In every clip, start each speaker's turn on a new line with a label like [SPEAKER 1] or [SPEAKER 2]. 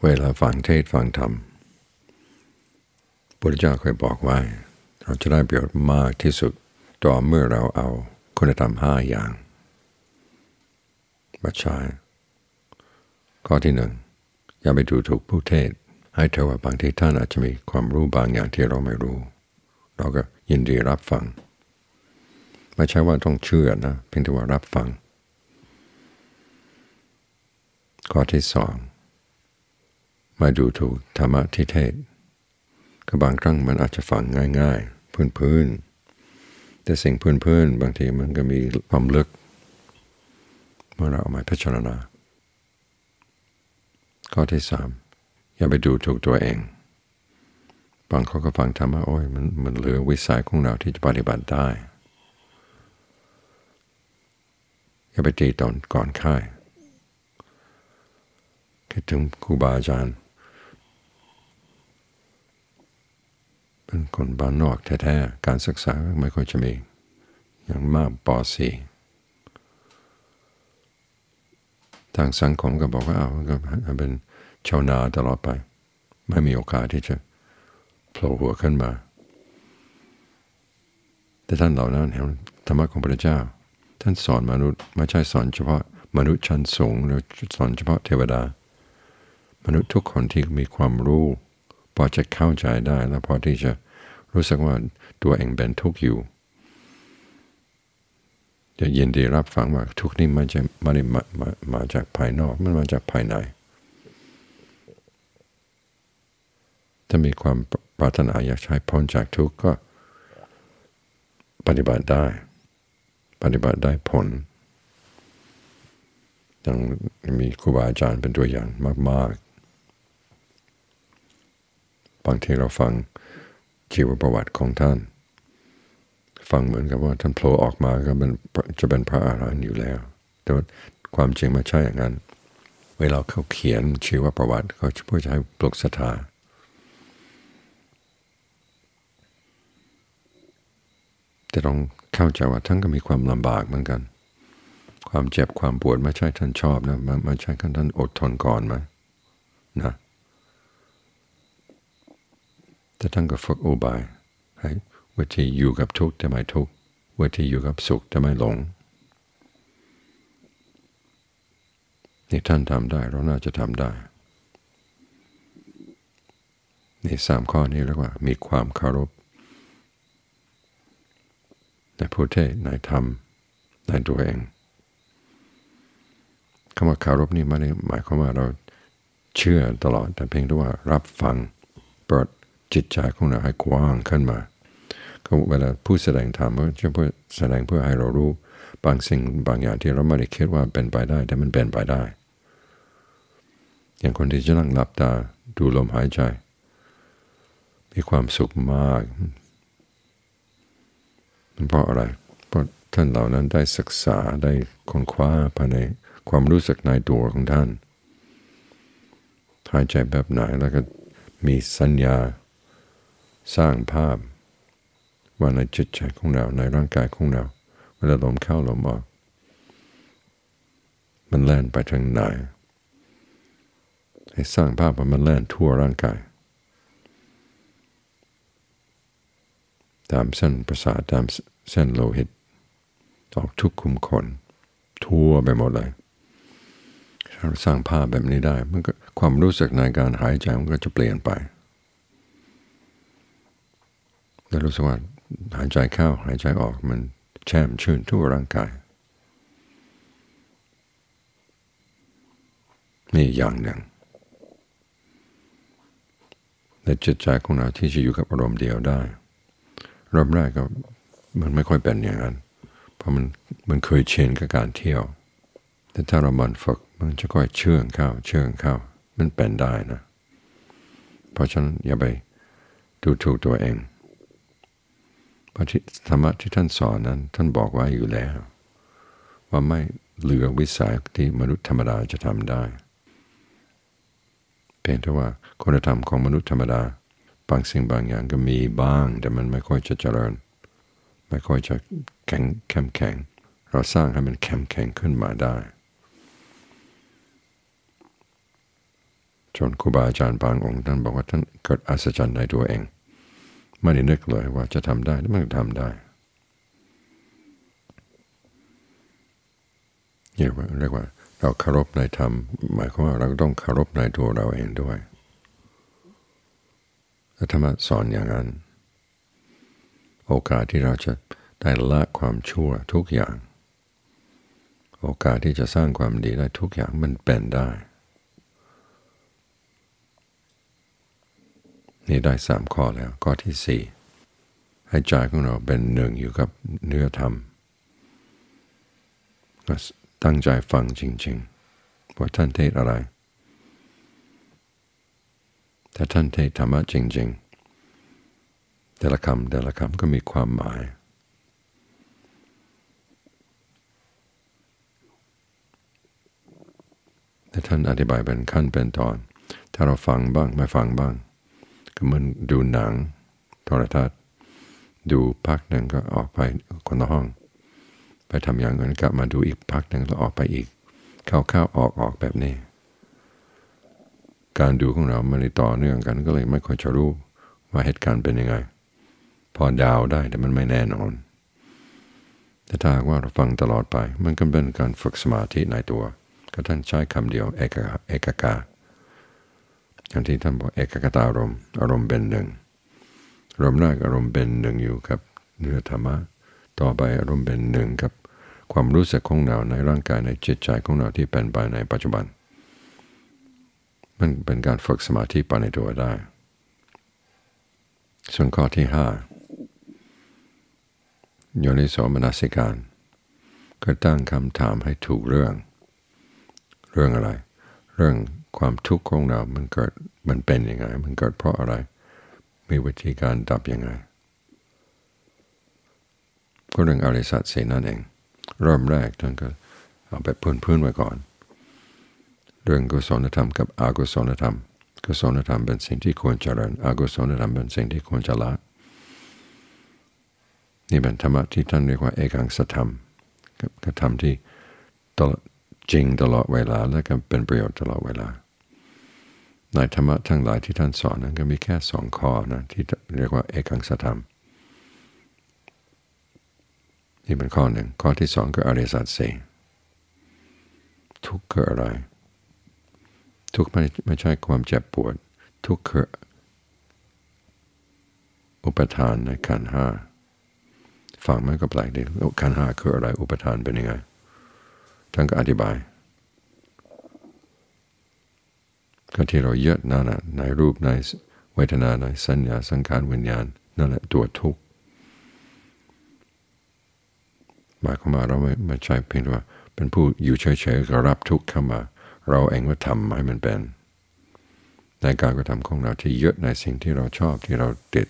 [SPEAKER 1] เวลาฟังเทศน์ฟังธรรมพุทธเจ้าเคยบอกไว้เราจะได้ประโยชน์มากที่สุดต่อเมื่อเราเอาคุณธรรม5อย่างมาใช้ข้อที่1อย่าไปดูถูกผู้เทศน์ให้เท่าว่าบางทีท่านอาจจะมีความรู้บางอย่างที่เราไม่รู้เราก็ยินดีรับฟังไม่ใช่ว่าต้องเชื่อนะเพียงแต่ว่ารับฟังข้อที่2มาดูถูกธรรมะที่เทศน์ก็บางครั้งมันอาจจะฟังง่ายๆพื้นๆแต่สิ่งพื้นๆบางทีมันก็มีความลึกเมื่อเราเอามาพิจารณาข้อที่3อย่าไปดูถูกตัวเองบางคนก็ฟังธรรมะโอ้ยมันเหลือวิสัยของเราที่จะปฏิบัติได้อย่าไปตีตนก่อนค่ายคิดถึงครูบาอาจารย์เป็นคนบ้านนอกแท้ๆการศึกษาไม่ค่อยจะมีอย่างมากป .4 ทางสังคมก็บอกว่าก็เป็นชาวนาตลอดไปไม่มีโอกาสที่จะโผล่หัวขึ้นมาแต่ท่านเหล่านั้นเห็นธรรมะของพระเจ้าท่านสอนมนุษย์ไม่ใช่สอนเฉพาะมนุษย์ชั้นสูงหรือสอนเฉพาะเทวดามนุษย์ทุกคนที่มีความรู้พอจะเข้าใจได้และพอที่จะรู้สึกว่าตัวเองเป็นทุกข์อยู่จะยินดีรับฟังว่าทุกข์นี้ไม่ได้มาจากภายนอกมันมาจากภายในถ้ามีความปรารถนาอยากใช้พ้นจากทุกข์ก็ปฏิบัติได้ผลยังมีครูบาอาจารย์เป็นตัวอย่างมากๆบางทีเราฟังชีวประวัติของท่านฟังเหมือนกับว่าท่านโผล่ออกมาก็จะเป็นพระอรหันต์อยู่แล้วแต่ความจริงไม่ใช่อย่างนั้นเวลาเขาเขียนชีวประวัติเขาเพื่อจะให้ปลุกศรัทธาแต่ต้องเข้าใจว่าท่านก็มีความลำบากเหมือนกันความเจ็บความปวดไม่ใช่ท่านชอบนะไม่ใช่ท่านอดทนก่อนไหมนะแต่ท่านก็ฝึกอุบายให้วิธีอยู่กับทุกข์แต่ไม่ทุกข์วิธีอยู่กับสุขแต่ไม่หลงนี่ท่านทำได้เราน่าจะทำได้นี่3ข้อนี้เรียกว่ามีความเคารพในผู้เทศน์ในธรรมในตัวเองคำว่าเคารพนี่ไม่ได้หมายความว่าเราเชื่อตลอดแต่เพียงแต่ว่ารับฟังเปิดจิตใจของเราให้กว้างขึ้นมาก็เวลาผู้แสดงธรรมก็จะแสดงเพื่อให้เรารู้บางสิ่งบางอย่างที่เราไม่ได้คิดว่าเป็นไปได้แต่มันเป็นไปได้อย่างคนที่จะนั่งหลับตาดูลมหายใจมีความสุขมากมันเพราะอะไรเพราะท่านเหล่านั้นได้ศึกษาได้ค้นคว้าภายในความรู้สึกในตัวของท่านหายใจแบบไหนแล้วก็มีสัญญาสร้างภาพว่าในจิตใจของเราในร่างกายของเราเวลาลมเข้าลมออกมันแล่นไปทางไหนให้สร้างภาพว่ามันแล่นทั่วร่างกายตามเส้นประสาทตามเส้นโลหิตออกทุกขุมขนทั่วไปหมดเลยถ้าเราสร้างภาพแบบนี้ได้มันก็ความรู้สึกในการหายใจมันก็จะเปลี่ยนไปแล้วรู้สึกว่าหายใจเข้าหายใจออกมันแช่มชื่นทั่วร่างกายนี่อย่างหนึ่งในจิตใจของเราที่จะอยู่กับอารมณ์เดียวได้รอบแรกก็มันไม่ค่อยเป็นอย่างนั้นเพราะมันเคยชินกับการเที่ยวแต่ถ้าเรามันฝึกมันจะค่อยเชื่องเข้ามันเป็นได้นะเพราะฉะนั้นอย่าไปดูถูกตัวเองเพราะธรรมะที่ท่านสอนนั้นท่านบอกไว้อยู่แล้วว่าไม่เหลือวิสัยที่มนุษย์ธรรมดาจะทำได้เพียงแต่ว่าคุณธรรมของมนุษย์ธรรมดาบางสิ่งบางอย่างก็มีบ้างแต่มันไม่ค่อยจะเจริญไม่ค่อยจะเข้มแข็งเราสร้างให้มันเข้มแข็งขึ้นมาได้จนครูบาอาจารย์บางองค์ท่านบอกว่าท่านเกิดอัศจรรย์ในตัวเองไม่ได้นึกเลยว่าจะทำได้และมันทำได้เรียกว่าเราเคารพในธรรมหมายความว่าเราต้องเคารพในตัวเราเองด้วยธรรมะสอนอย่างนั้นโอกาสที่เราจะได้ละความชั่วทุกอย่างโอกาสที่จะสร้างความดีได้ทุกอย่างมันเป็นได้นี่ได้3 ข้อแล้วข้อที่4ให้ใจของเราเป็นหนึ่งอยู่กับเนื้อธรรมตั้งใจฟังจริงๆว่าท่านเทศอะไรถ้าท่านเทศธรรมะจริงๆแต่ละคำก็มีความหมายแต่ท่านอธิบายเป็นขั้นเป็นตอนถ้าเราฟังบ้างไม่ฟังบ้างก็เหมือนดูหนังโทรทัศน์ดูพักหนึ่งก็ออกไปคนละห้องไปทำอย่างอื่นกลับมาดูอีกพักหนึ่งแล้วออกไปอีกเข้าออกแบบนี้การดูของเราไม่ได้ต่อเนื่องกันก็เลยไม่ค่อยจะรู้ว่าเหตุการณ์เป็นยังไงพอดาวได้แต่มันไม่แน่นอนแต่ถ้าว่าเราฟังตลอดไปมันก็เป็นการฝึกสมาธิในตัวก็ท่านใช้คำเดียวเอกกาอย่างที่ท่านบอกเอกกตารมณ์อารมณ์เป็นหนึ่งอารมณ์แรกอารมณ์เป็นหนึ่งอยู่กับเนื้อธรรมะต่อไปอารมณ์เป็นหนึ่งกับความรู้สึกของเราในร่างกายในจิตใจของเราที่เป็นไปในปัจจุบันมันเป็นการฝึกสมาธิไปในตัวได้ส่วนข้อที่5โยนิโสมนสิการก็ตั้งคำถามให้ถูกเรื่องอะไรเรื่องความทุกข์ของเรามันเป็นยังไงมันเกิดเพราะอะไรมีวิธีการดับยังไงก็เรื่องอริยสัจสี่นั่นเองเริ่มแรกท่านก็เอาแบบพื้นไว้ก่อนเรื่องกุศลธรรมกับอกุศลธรรมกุศลธรรมเป็นสิ่งที่ควรเจริญอกุศลธรรมเป็นสิ่งที่ควรจะละนี่เป็นธรรมะที่ท่านเรียกว่าเอกังสธรรมก็ธรรมที่จริงตลอดเวลาและก็เป็นประโยชน์ตลอดเวลาในธรรมะทั้งหลายที่ท่านสอนนั้นก็มีแค่2 ข้อนะที่เรียกว่าเอกังสธรรมนี่เป็นข้อหนึ่งข้อที่2ก็อริยสัจสี่ทุกข์คืออะไรทุกข์ไม่ใช่ความเจ็บปวดทุกข์คืออุปทานในขันธ์ห้าฟังมันก็แปลกดีขันธ์ห้าคืออะไรอุปทานเป็นยังไงท่านก็อธิบายก็ที่เรายึดนั่นแหละในรูปในเวทนาในสัญญาสังขารวิญญาณนั่นแหละตัวทุกข์หมายความว่าเราไม่ใช่เพียงว่าเป็นผู้อยู่เฉยๆก็รับทุกข์เข้ามาเราเองว่าทำให้มันเป็นในการกระทำของเราที่ยึดในสิ่งที่เราชอบที่เราติด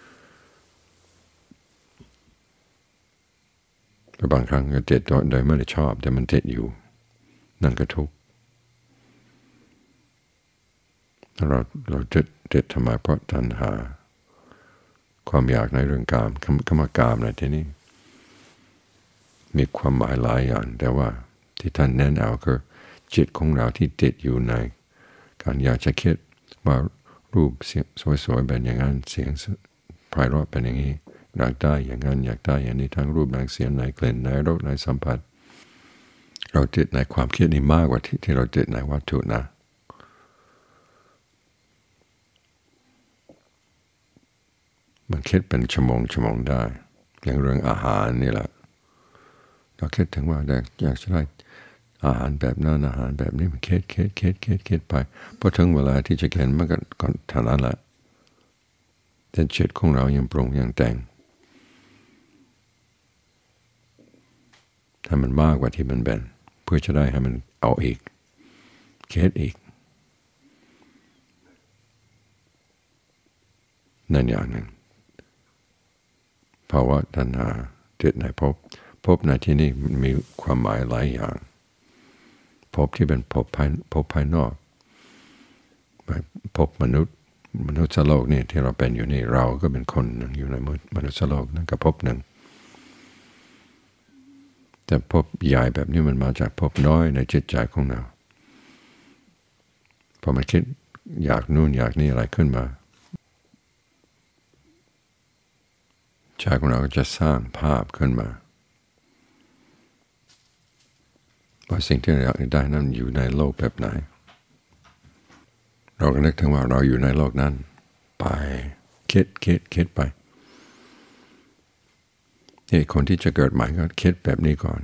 [SPEAKER 1] บางครั้งก็ติดโดยไม่ได้ชอบแต่มันติดอยู่นั่นก็ทุกข์เราติดทำไมเพราะตัณหาความอยากในเรื่องกามคำว่ากามในที่นี้มีความหมายหลายอย่างแต่ว่าที่ท่านเน้นเอาคือจิตของเราที่ติดอยู่ในการอยากจะคิดว่ารูปเสียงสวยๆเป็นอย่างนั้นเสียงไพเราะเป็นอย่างนี้อยากได้อย่างนั้นอยากได้อย่างนี้ทั้งรูปในเสียงในกลิ่นในรสในสัมผัสเราติดในความคิดนี้มากกว่าที่เราติดในวัตถุนะมันคิดเป็นชั่วโมงได้อย่างเรื่องอาหารนี่แหละเราคิดถึงว่าอยากจะได้อาหารแบบนั้นอาหารแบบนี้มันคิดไปพอถึงเวลาที่จะกินมันก็เท่านั้นแหละแต่จิตของเรายังปรุงยังแต่งให้มันมากกว่าที่มันเป็นเพื่อจะได้ให้มันเอาอีกคิดอีกนั่นอย่างหนึ่งภาวะตัณหาติดในภพในที่นี้มีความหมายหลายอย่างภพที่เป็นภพภายนอกภพมนุษย์โลกนี่ที่เราเป็นอยู่นี่เราก็เป็นคนหนึ่งอยู่ในมนุษย์โลกนั่นก็ภพหนึ่งแต่ภพใหญ่แบบนี้มันมาจากภพน้อยในจิตใจของเราพอมันคิดอยากนู่นอยากนี่อะไรขึ้นมาใจของเราก็จะสร้างภาพขึ้นมาว่าสิ่งที่เราอยากได้นั้นอยู่ในโลกแบบไหนเราก็นึกถึงว่าเราอยู่ในโลกนั้นไปคิดไปคนที่จะเกิดใหม่ก็คิดแบบนี้ก่อน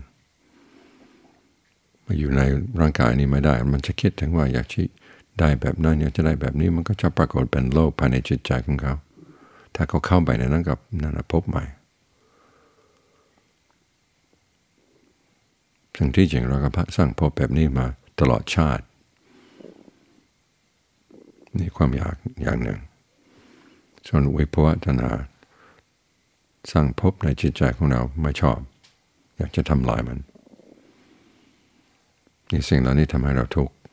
[SPEAKER 1] มาอยู่ในร่างกายนี้ไม่ได้มันจะคิดถึงว่าอยากจะได้แบบนั้นอยากจะได้แบบนี้มันก็จะปรากฏเป็นโลกภายในจิตใจของเขาถ้าเขาเข้าไปในนั้นกับนั่นพบใหม่ซึ่งที่จริงเราก็สร้างพบแบบนี้มาตลอดชาตินี่ความอยากอย่างหนึ่งส่วนวิภวตัณหาสร้างพบในจิตใจของเราไม่ชอบอยากจะทำลายมันนี่สิ่งเหล่านี้ทำให้เราทุกข์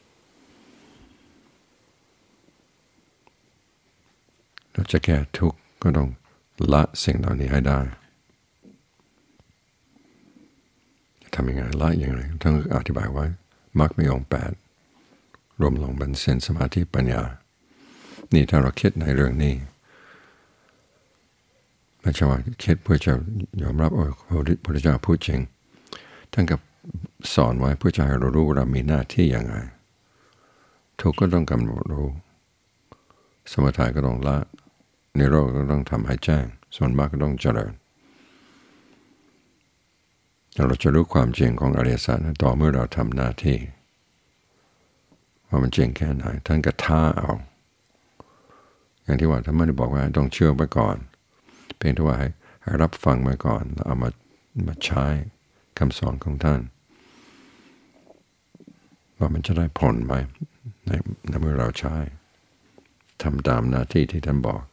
[SPEAKER 1] เราจะแก้ทุกข์ก็ต้องละสิ่งเหล่านี้ให้ได้จะทำยังไงละอย่างไรต้องอธิบายไว้มรรคมีองค์8รวมลงเป็นศีลสมาธิปัญญานี่ถ้าเราคิดในเรื่องนี้ไม่ใช่ว่าคิดเพื่อจะยอมรับว่าพระพุทธเจ้าพูดจริงท่านกับสอนไว้เพื่อจะให้เรารู้เรามีหน้าที่อย่างไรทุกข์ก็ต้องกำหนดรู้สมถะก็ต้องละนิโรธก็ต้องทำให้แจ้งส่วนมรรคก็ต้องเจริญเราจะรู้ความจริงของอริยสัจต่อเมื่อเราทำหน้าที่ว่ามันจริงแค่ไหนท่านก็ท้าเอาอย่างที่ว่าท่านไม่ได้บอกว่าต้องเชื่อไว้ก่อนเพียงแต่ว่าให้รับฟังไว้ก่อนแล้วเอามาใช้คำสอนของท่านว่ามันจะได้ผลไหมในเมื่อเราใช้ทำตามหน้าที่ที่ท่านบอก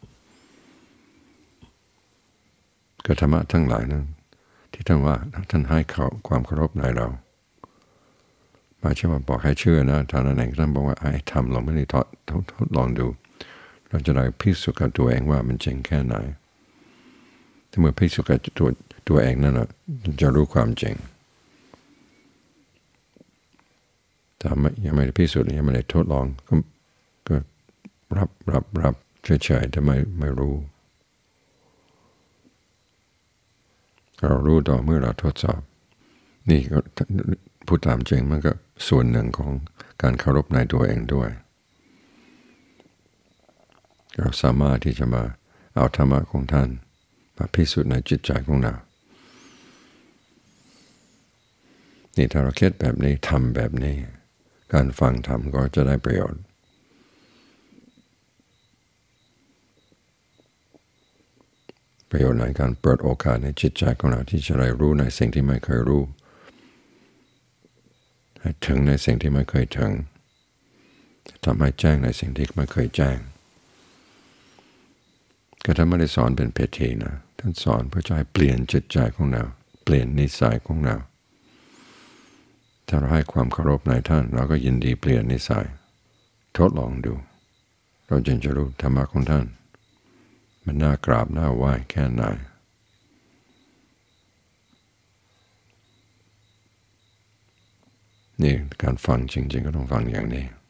[SPEAKER 1] ก็ธรรมะทั้งหลายนั้นที่ท่านว่าท่านให้ความเคารพในเราไม่ใช่ว่าบอกให้เชื่อนะท่านนั้นเองท่านบอกว่าให้ทำลองไม่ได้ทดลองดูเราจะได้พิสูจน์กับตัวเองว่ามันจริงแค่ไหนถ้าเมื่อพิสูจน์กับตัวเองนั่นนะจะรู้ความจริงถ้ายังไม่ได้พิสูจน์ยังไม่ได้ทดลองก็รับเฉยๆแต่ไม่รู้เรารู้ต่อเมื่อเราทดสอบนี่ก็พูดตามจริงมันก็ส่วนหนึ่งของการเคารพในตัวเองด้วยเราสามารถที่จะมาเอาธรรมะของท่านมาพิสูจน์ในจิตใจของเรานี่ถ้าเราคิดแบบนี้ทำแบบนี้การฟังธรรมก็จะได้ประโยชน์ในการเปิดโอกาสในจิตใจของเราที่จะได้รู้ในสิ่งที่ไม่เคยรู้ให้ถึงในสิ่งที่ไม่เคยถึงทำให้แจ้งในสิ่งที่ไม่เคยแจ้งก็ท่านไม่ได้สอนเป็นเพทีนะท่านสอนเพื่อจะให้เปลี่ยนจิตใจของเราเปลี่ยนนิสัยของเราถ้าเราให้ความเคารพในท่านเราก็ยินดีเปลี่ยนนิสัยทดลองดูเราจึงจะรู้ธรรมะของท่านมันน่ากราบน่าไหว้แค่ไหนนี่การฟังจริงๆก็ต้องฟังอย่างนี้